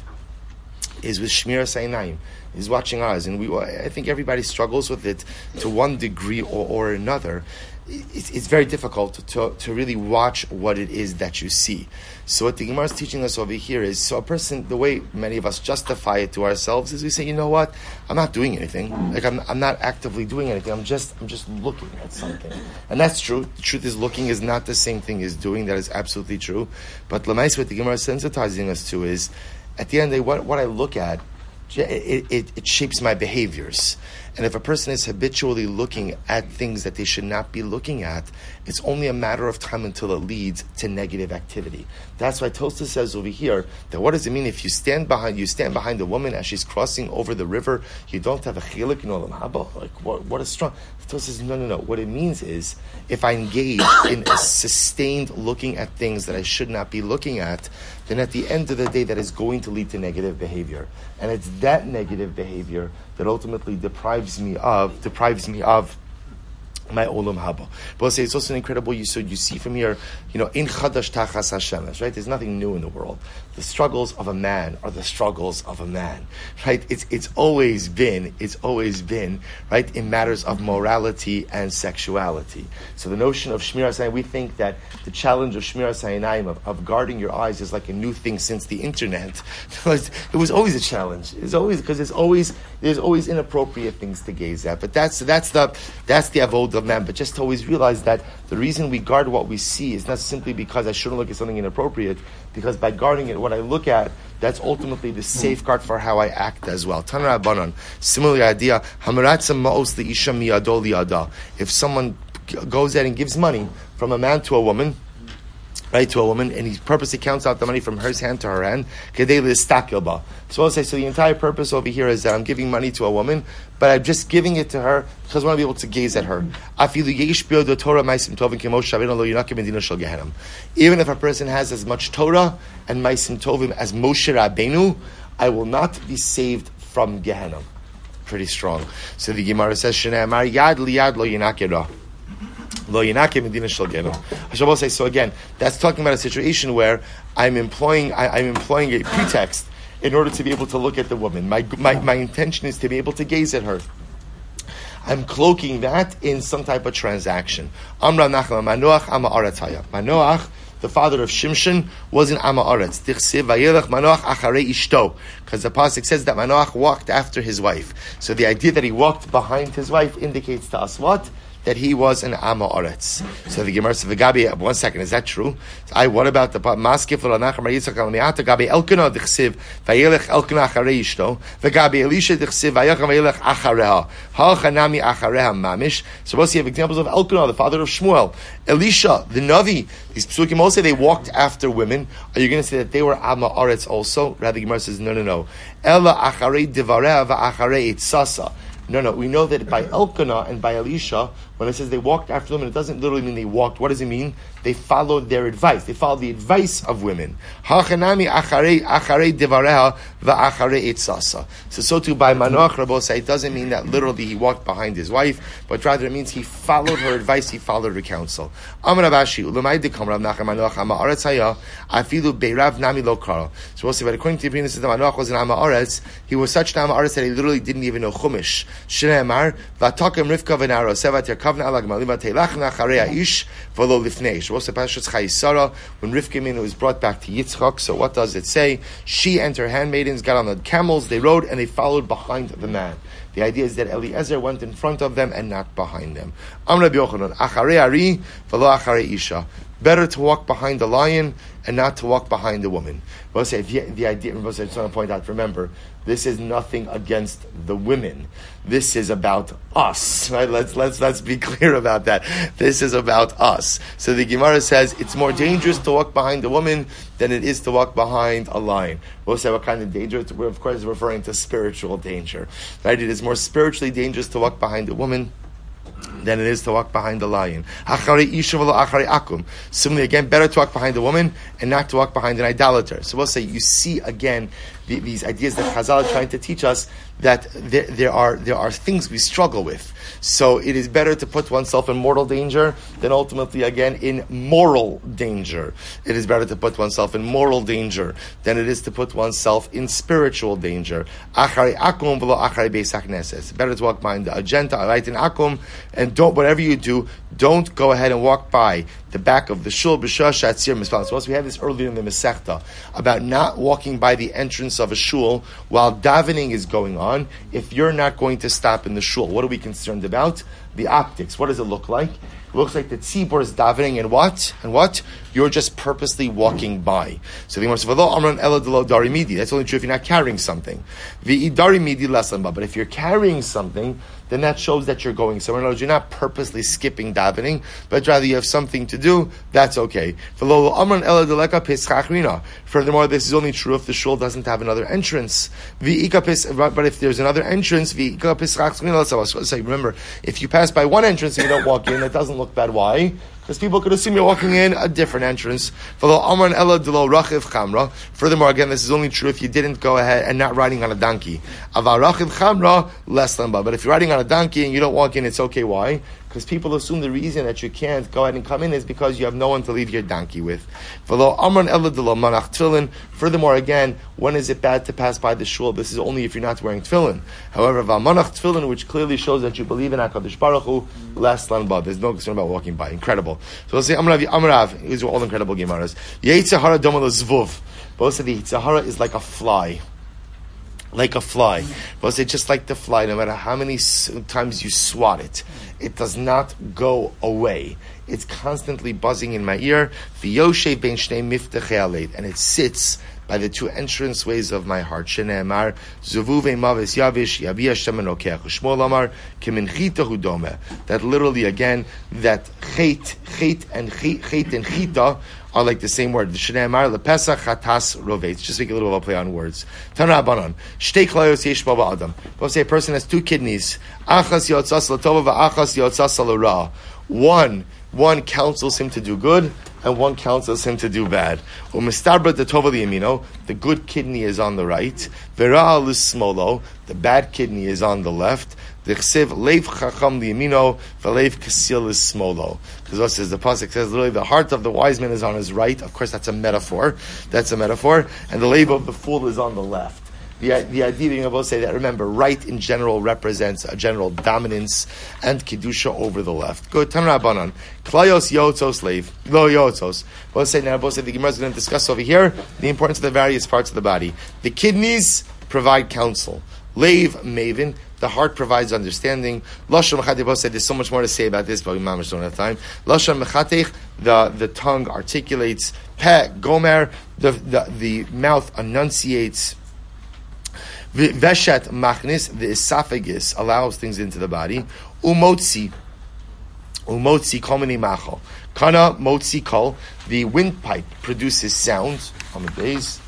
is with Shmiras Einayim, is watching eyes. And we, I think everybody struggles with it to one degree or, or another. It's, it's very difficult to, to really watch what it is that you see. So what the Gemara is teaching us over here is, so a person, the way many of us justify it to ourselves is we say, you know what, I'm not doing anything. Like I'm, I'm not actively doing anything. I'm just, I'm just looking at something. And that's true. The truth is, looking is not the same thing as doing. That is absolutely true. But Lamais, what the Gemara is sensitizing us to is, at the end of the day, what, what I look at, It, it, it shapes my behaviors. And if a person is habitually looking at things that they should not be looking at, it's only a matter of time until it leads to negative activity. That's why Tosfos says over here that what does it mean if you stand behind you stand behind a woman as she's crossing over the river, you don't have a chilik in olam haba? Like what, what is strong? Tosfos says no, no, no. What it means is if I engage in a sustained looking at things that I should not be looking at, then at the end of the day, that is going to lead to negative behavior. And it's that negative behavior that ultimately deprives me of, deprives me of my olam haba. But I'll say it's also an incredible use. So you see from here, you know, in chadash tachas hashemesh, right? There's nothing new in the world. The struggles of a man are the struggles of a man, right? It's it's always been, it's always been, right, in matters of morality and sexuality. So the notion of shmiras einayim, we think that the challenge of shmiras einayim, of, of guarding your eyes, is like a new thing since the internet. It was always a challenge. It's always, because it's always, there's always inappropriate things to gaze at. But that's that's the that's the avodah of man. But just to always realize that the reason we guard what we see is not simply because I shouldn't look at something inappropriate, because by guarding it, what I look at, that's ultimately the safeguard for how I act as well. Tanar Rabbanan, similar idea, if someone goes out and gives money from a man to a woman, right, to a woman, and he purposely counts out the money from her hand to her hand, so I'll say, so the entire purpose over here is that I'm giving money to a woman, but I'm just giving it to her because I want to be able to gaze at her. Even if a person has as much Torah and Maisim Tovim as Moshe Rabbeinu, I will not be saved from Gehenna. pretty strong. So the Gemara says, Shnei Amar Yad Liyad Lo Yinakira. Lo Yinakim Medina Shel Geno. Hashem say, so again, that's talking about a situation where I'm employing, I, I'm employing a pretext in order to be able to look at the woman. My, my, my intention is to be able to gaze at her. I'm cloaking that in some type of transaction. Amra Nachman Manoach Ama Arataya. Manoach, the father of Shimshon, was in Ama Aretz. Tichsiv Vayelech Manoach Acharei Ishto. Because the pasuk says that Manoach walked after his wife. So the idea that he walked behind his wife indicates to us what? That he was an Ama Oretz. So the Gemara says, "Gabi, one second, is that true? So I what about the maskif l'anachar Yitzchak al mi'ata? Gabi Elkanah dichsiv vayelech Elkanah acharei ishto. V'gabi Elisha dichsiv vayacham vayelech achareha. Ha'chanami achareha mamish. So we'll see have examples of Elkanah, the father of Shmuel. Elisha, the Navi. These psukim also they walked after women. Are you going to say that they were Ama Oretz also? Rather, the Gemara says, no, no, no. Ella acharei divareha va'acharei itzasa. No, no, we know that by Elkanah and by Elisha, when it says they walked after them, it doesn't literally mean they walked. What does it mean? They followed their advice. They followed the advice of women. Hachanami acharei acharei devareha va'acharei itzasa. So, so too by Manoach Rabosai, it doesn't mean that literally he walked behind his wife, but rather it means he followed her advice, he followed her counsel. Amar Abashi, ulamai dekam Rav Nachman Manoach Ama Aretz haya, afilu beirav nami lo kara. So we'll see, but according to the opinion, says that Manoach was an Ama Aretz, he was such an Ama Aretz that he literally didn't even know Chumash. Shnei Amar, v'atakem Rivka v'naro, sevat yakavna ala gmalim v'teilachna charei ish v'lo lifnei. Also, Parshas Chayisara, when Rivka came in, it was brought back to Yitzchak. So what does it say? She and her handmaidens got on the camels, they rode, and they followed behind the man. The idea is that Eliezer went in front of them and not behind them. Am Rabbi Yochanan, acharei ari v'lo acharei isha. Better to walk behind the lion and not to walk behind the woman. We'll say, the, the idea, I just want to point out, remember, this is nothing against the women. This is about us. Right? Let's let's let's be clear about that. This is about us. So the Gemara says it's more dangerous to walk behind a woman than it is to walk behind a lion. We'll say what kind of danger? We're of course referring to spiritual danger. Right? It is more spiritually dangerous to walk behind a woman than it is to walk behind the lion. Similarly, again, better to walk behind the woman and not to walk behind an idolater. So we'll say, you see again the, these ideas that Chazal are trying to teach us, that there, there are there are things we struggle with. So it is better to put oneself in mortal danger than ultimately, again, in moral danger. It is better to put oneself in moral danger than it is to put oneself in spiritual danger. Better to walk behind the agenda, right in akum, and don't, whatever you do, don't go ahead and walk by the back of the shul b'shah shatzir mispalim. So we had this earlier in the Masechta about not walking by the entrance of a shul while davening is going on. If you're not going to stop in the shul, what are we concerned about? The optics. What does it look like? It looks like the tzibur is davening and what? And what? You're just purposely walking by. So the Gemara says, that's only true if you're not carrying something. But if you're carrying something, then that shows that you're going somewhere. In other words, you're not purposely skipping davening, but rather you have something to do, that's okay. Furthermore, this is only true if the shul doesn't have another entrance. But if there's another entrance, so remember, if you pass by one entrance and you don't walk in, it doesn't look bad. Why? Because people could assume you're walking in a different entrance. Furthermore, again, this is only true if you didn't go ahead and not riding on a donkey. Less than but if you're riding on a donkey and you don't walk in, it's okay. Why? Because people assume the reason that you can't go ahead and come in is because you have no one to leave your donkey with. Furthermore, again, when is it bad to pass by the shul? This is only if you're not wearing tefillin. However, v'manach tefillin, which clearly shows that you believe in HaKadosh Baruch Hu, less than but there's no concern about walking by. Incredible. So let's say Amrav, Amrav, these are all incredible Gemaras. Yitzhahara domel zvuv. Both of the Yitzhahara is like a fly. Like a fly. But say just like the fly, no matter how many times you swat it, it does not go away. It's constantly buzzing in my ear. And it sits by the two entrance ways of my heart. That literally, again, that chait, chait and chait and chita are like the same word. Just make a little bit of a play on words. Both say a person has two kidneys. One, one counsels him to do good, and one counsels him to do bad. Umistarba the tova liyamino, the good kidney is on the right. Vera l'smolo, the bad kidney is on the left. D'chsev leiv chacham liyamino, v'leiv kasil l'smolo. Because what says the pasuk says literally the heart of the wise man is on his right. Of course, that's a metaphor. That's a metaphor, and the leiv of the fool is on the left. The, the idea being able to say that, remember, right in general represents a general dominance and kedusha over the left. Good. Tanra Banan. Klayos yotzos leiv. Lo yotzos. Both say now, both say the Gemara is going to discuss over here the importance of the various parts of the body. The kidneys provide counsel. Leiv, maven. The heart provides understanding. Lashon mechatech, both said there's so much more to say about this, but we mamish don't have time. Lashon mechatech, the, the tongue articulates. Peh, gomer, the, the, the mouth enunciates. Veshet machnis, the esophagus allows things into the body. Umotzi, umotzi komini macho. Kana motzi kol, the windpipe produces sound on the base.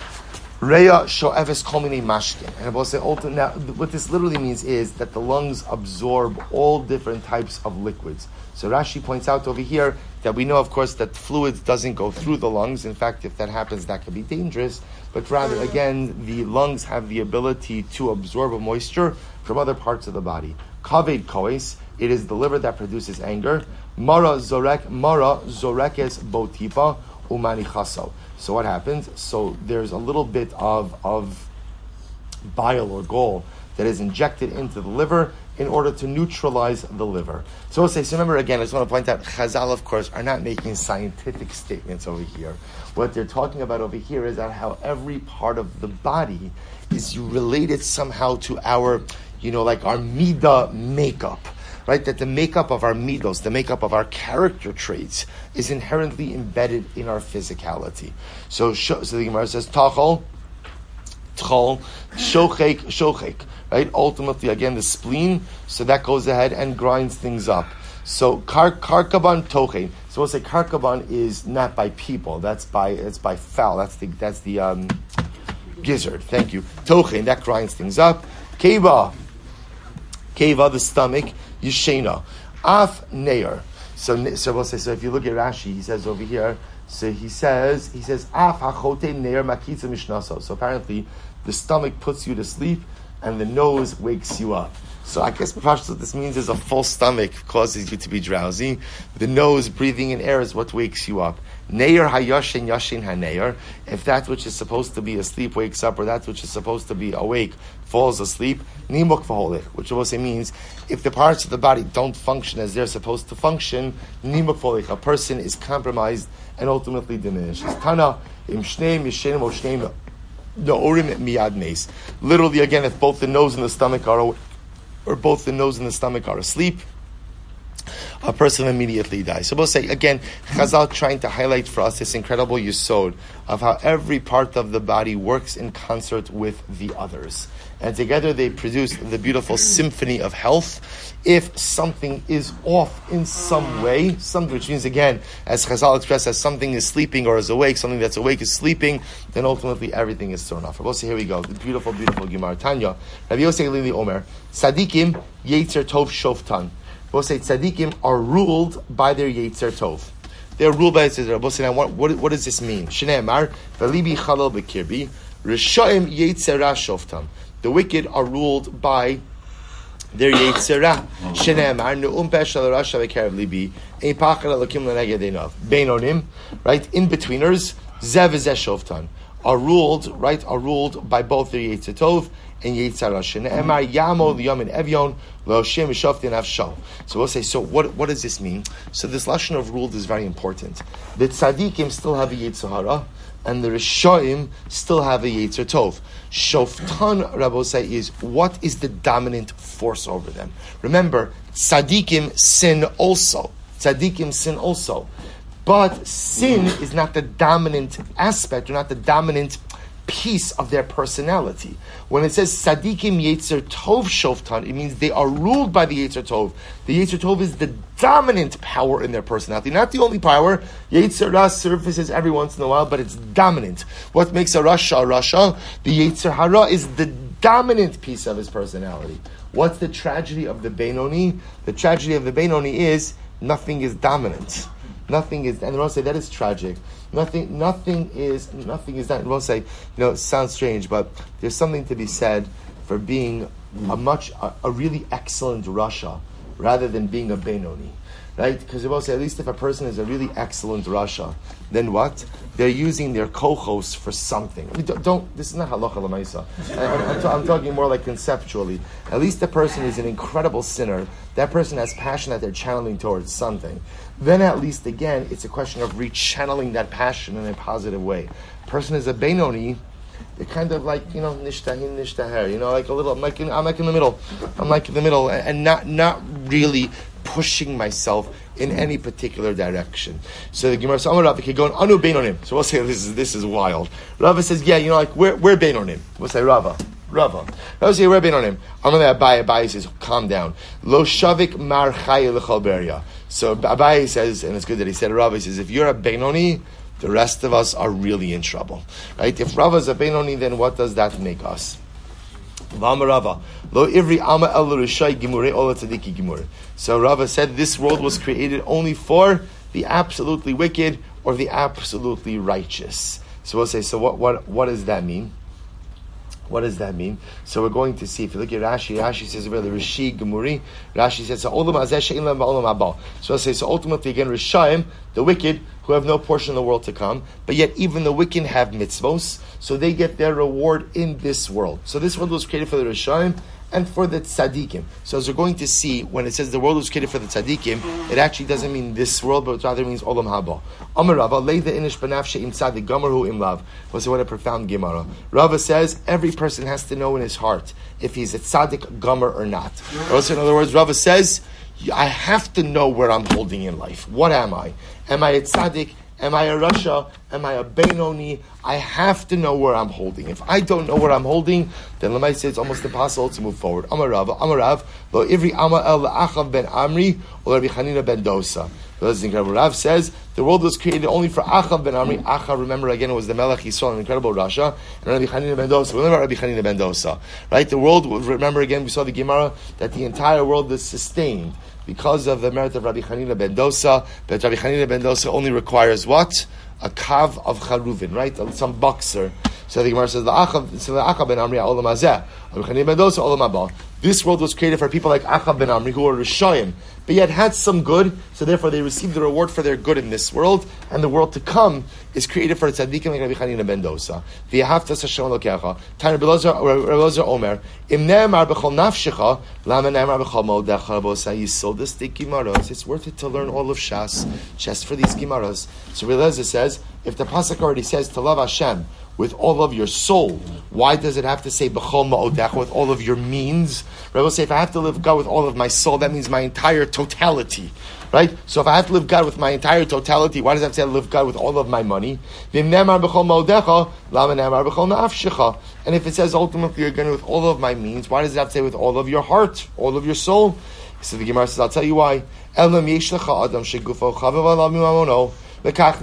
Reya sho'eves komini mashkin. And I will say, now, what this literally means is that the lungs absorb all different types of liquids. So Rashi points out over here that we know, of course, that fluids doesn't go through the lungs. In fact, if that happens, that could be dangerous. But rather, again, the lungs have the ability to absorb moisture from other parts of the body. Kaved kois, it is the liver that produces anger. Mara zorek, mara zorekes botipa umani chaso. So what happens? So there's a little bit of, of bile or gall that is injected into the liver in order to neutralize the liver. So we'll say, so remember again, I just want to point out, Chazal, of course, are not making scientific statements over here. What they're talking about over here is that how every part of the body is related somehow to our, you know, like our midah makeup. Right, that the makeup of our midos, the makeup of our character traits, is inherently embedded in our physicality. So, so the Gemara says, "Tachol, tchol, shochek, shochek." Right, ultimately, again, the spleen. So that goes ahead and grinds things up. So kar karkaban tochein. So we'll say karkaban is not by people. That's by it's by fowl. That's the that's the um, gizzard. Thank you. Tochein, that grinds things up. Keva, keva, the stomach. Yishena, af neir. So, so we'll say. So if you look at Rashi, he says over here. So he says, he says, af hachote neir makitza mishnaso. So apparently, the stomach puts you to sleep, and the nose wakes you up. So I guess perhaps what this means is a full stomach causes you to be drowsy. The nose breathing in air is what wakes you up. Neir hayashin yashin haneir. If that which is supposed to be asleep wakes up, or that which is supposed to be awake falls asleep, nimuk v'holich, which also means if the parts of the body don't function as they're supposed to function, nimuk v'holich, a person is compromised and ultimately diminishes. Tana im shneim yishenim o shneim na'orim miyad meis. Literally, again, if both the nose and the stomach are or both the nose and the stomach are asleep, a person immediately dies. So we'll say, again, Chazal trying to highlight for us this incredible yesod of how every part of the body works in concert with the others. And together they produce the beautiful symphony of health. If something is off in some way, something which means, again, as Chazal expressed, as something is sleeping or is awake, something that's awake is sleeping, then ultimately everything is thrown off. We'll say, here we go, the beautiful, beautiful Gemara. Tanya, Rabbi Yosef Lili Omer, Tzadikim Yetzer Tov Shoftan. We'll say tzaddikim are ruled by their Yetzer Tov. They're ruled by Yetzer Tov. We'll say, now, what, what, what does this mean? Shnei Amar, V'libi Chalal B'kirbi, Rishoim Yetzera Shoftam. The wicked are ruled by their Yetzera. Shnei Amar, Ne'um Peshal Rasha B'kerev Libi, Ein Pachad Elokim L'neged Einav. Beinonim, right, in-betweeners, Zev Zeh Shoftan, are ruled, right, are ruled by both their Yetzer Tov and Yetzirah. Shene'emar Yamol Yamin Evyon L'Hoshem Yishoftin Avshal. So we'll say, so what, what does this mean? So this lashon of ruled is very important. The tzaddikim still have a Yetzer Hara, and the Rishoim still have a Yetzer Tov. Shoftan, Rabbi say, is what is the dominant force over them? Remember, tzaddikim sin also. Tzaddikim sin also. But sin is not the dominant aspect, or not the dominant piece of their personality. When it says Sadikim Yetzer Tov Shoftan, it means they are ruled by the Yetzer Tov. The Yetzer Tov is the dominant power in their personality, not the only power. Yetzer Ra surfaces every once in a while, but it's dominant. What makes a Rasha a Rasha? The Yetzer Hara is the dominant piece of his personality. What's the tragedy of the Benoni? The tragedy of the Benoni is nothing is dominant. Nothing is, and the Rambam say that is tragic. Nothing, nothing is, nothing is not. The Rambam say, you know, it sounds strange, but there's something to be said for being a much, a, a really excellent Rasha, rather than being a Benoni. Right? Because Rambam say, at least if a person is a really excellent Rasha, then what? They're using their kochos for something. I mean, don't, don't, this is not halacha l'maisa. I'm, I'm, I'm talking more like conceptually. At least the person is an incredible sinner. That person has passion that they're channeling towards something. Then at least, again, it's a question of rechanneling that passion in a positive way. Person is a Benoni, they're kind of like, you know, nishtahin, nishtaher, you know, like a little, I'm like in, I'm like in the middle. I'm like in the middle, and not, not really pushing myself in any particular direction. So the Gemara says, "Amar Rav, okay, going anu beinonim." So we'll say this is this is wild. Rava says, "Yeah, you know, like we're we're beinonim." We'll say Rava, Rava. Rava say we're beinonim. Amar Abaye, Abaye says, "Calm down." Lo shavik mar chaye l'chol beria. So Abaye says, and it's good that he said Rava. He says, if you're a benoni, the rest of us are really in trouble, right? If Rava is a benoni, then what does that make us? So Rava said this world was created only for the absolutely wicked or the absolutely righteous. So we'll say, so what what what does that mean? What does that mean? So we're going to see. If you look at Rashi, Rashi says about the Rishi Gemuri. Rashi says so. So I'll say so. Ultimately, again, Rishayim, the wicked, who have no portion in the world to come, but yet even the wicked have mitzvos, so they get their reward in this world. So this world was created for the Rishayim and for the tzaddikim. So as we're going to see, when it says the world was created for the tzaddikim, it actually doesn't mean this world, but rather means olam haba. Amar Rava, leida inish banafshe im tzaddik gamarhu im lav. What's what a profound Gemara. Rava says every person has to know in his heart if he's a tzaddik gomer or not. Or also, in other words, Rava says, I have to know where I'm holding in life. What am I? Am I a tzaddik? Am I a Rasha? Am I a Benoni? I have to know where I'm holding. If I don't know where I'm holding, then Lamai says it's almost impossible to move forward. Amar Rav, Amar Rav, lo ivri ama el Achav ben Amri, or Rabbi Chanina ben Dosa. This is incredible. Rav says the world was created only for Achav ben Amri. Achav, remember again, it was the Melech Yisrael, an incredible Rasha, and Rabbi Chanina ben Dosa. Remember Rabbi Chanina ben Dosa, right? The world. Remember again, we saw the Gemara that the entire world is sustained because of the merit of Rabbi Chanina ben Dosa. But Rabbi Chanina ben Dosa only requires what? A kav of charuvin, right? Some boxer. So the Gemara says, the Achav, so the Achav ben Amri olam hazeh, Rabbi Chanina ben Dosa olam haba. This world was created for people like Achav ben Amri who are Rishayim, but yet had some good, so therefore they received the reward for their good in this world, and the world to come is created for tzaddikim like Rabbi Chanina ben Dosa. V'yahavtas Hashem Elokecha. Tanya Rebelazar Omer, Im ne'emar b'chol nafshecha, lama ne'emar b'chol modecha b'osai. You sold this thick Gemaras. It's worth it to learn all of Shas just for these Gemaras. So Rebelazar says, if the pasuk already says to love Hashem with all of your soul, why does it have to say b'chol ma'odecha, with all of your means? Rebbe will say, if I have to live God with all of my soul, that means my entire totality, right? So if I have to live God with my entire totality, why does it have to say live God with all of my money? And if it says ultimately you're going to with all of my means, why does it have to say with all of your heart, all of your soul? So the Gemara says, I'll tell you why. Because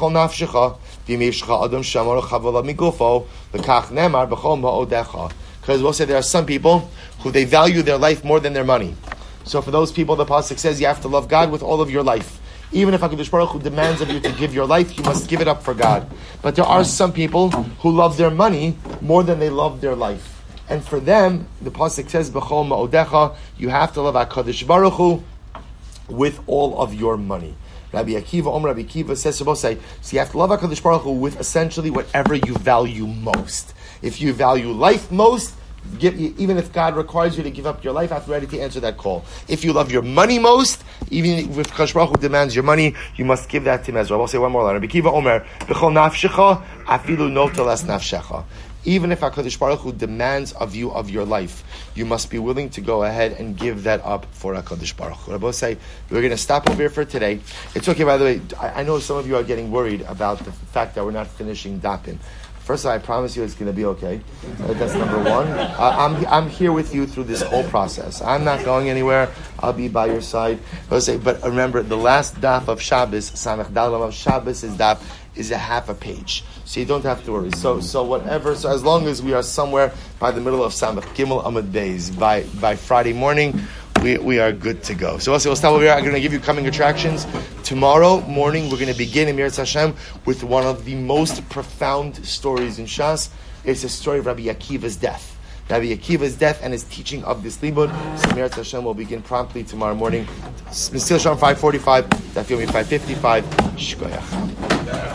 we'll say there are some people who they value their life more than their money. So for those people, the pasuk says you have to love God with all of your life. Even if HaKadosh Baruch Hu demands of you to give your life, you must give it up for God. But there are some people who love their money more than they love their life. And for them, the pasuk says, B'chol ma'odecha, you have to love HaKadosh Baruch Hu with all of your money. Rabbi Akiva, Om Rabbi Akiva says, so you have to love HaKadosh Baruch Hu with essentially whatever you value most. If you value life most, give, even if God requires you to give up your life, I'm ready to answer that call. If you love your money most, even if HaKadosh Baruch Hu demands your money, you must give that to him as well. I'll say one more line. Rabbi Akiva Omer, B'chol nafshecha, afilu notelas nafshecha. Even if HaKadosh Baruch Hu demands of you of your life, you must be willing to go ahead and give that up for HaKadosh Baruch Hu. Rabbi say, we're going to stop over here for today. It's okay, by the way, I, I know some of you are getting worried about the fact that we're not finishing Dapim. First of all, I promise you it's going to be okay. Uh, that's number one. Uh, I'm I'm here with you through this whole process. I'm not going anywhere. I'll be by your side. But, say, but remember, the last daf of Shabbos, Samech Dalam of Shabbos is daf, is a half a page. So you don't have to worry. So so whatever, so as long as we are somewhere by the middle of Samech Gimel Amud Beis, by, by Friday morning, we, we are good to go. So also, we'll stop over here. I'm going to give you coming attractions. Tomorrow morning, we're going to begin in Mirat Hashem with one of the most profound stories in Shas. It's the story of Rabbi Akiva's death. Rabbi Akiva's death and his teaching of this libud. So Mirat Hashem will begin promptly tomorrow morning. Mitzvah Shalom five forty-five, Daf Yomi five fifty-five. Shkoyach.